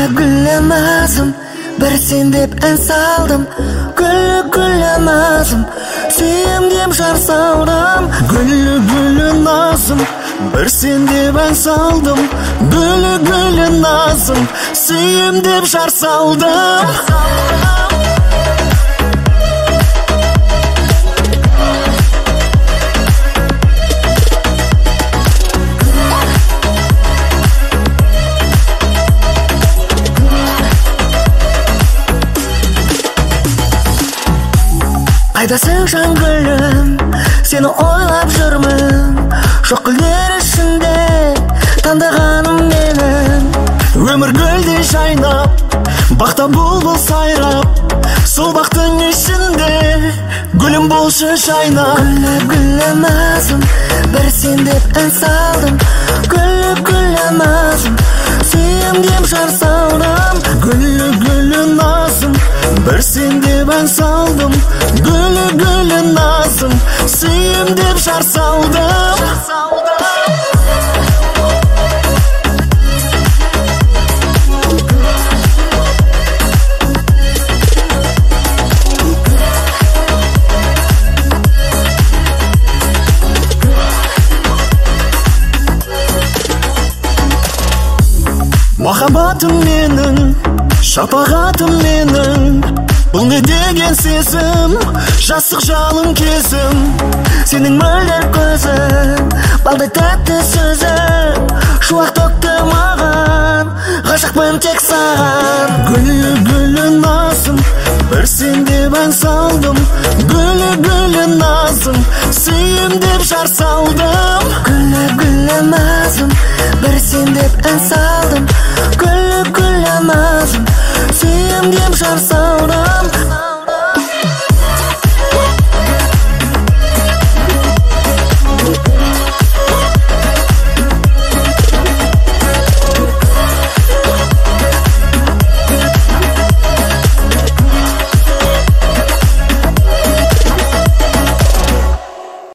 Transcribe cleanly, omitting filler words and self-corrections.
Güllemezim, bir sen dep en saldım. Güllemezim, suyum dep şar saldım. Gülü nazım, bir sen dep en saldım. Gülü nazım, suyum dep şar saldım. Qaydasың жан gülüm, seni oylap жүрмін. Жоқ гүлдер ішінде таңдағаным менің. Өмір гүлдей жайнап, бақта бұлбұл сайрап, сол бақтың ішінде гүлім болшы жайнап. Гүлемезім, бір сен деп ән салдым. Гүлемезім, сүйем деп жар салдым. Гүлі назым, bir sen dep en saldım. Gülü nazım, suyum dep şar saldım. Махаббатым менің, шапағатым менің. Бұл не деген сезім, жастық жалын кезім. Сенің мөлдір көзің, балдай тәтті сөзің, шуақ төкті маған, ғашықпын тек саған. Гүлі назым, бір сен деп ән салдым. Гүлі назым, сүйем деп жар салдым. Гүлемезім, бір сен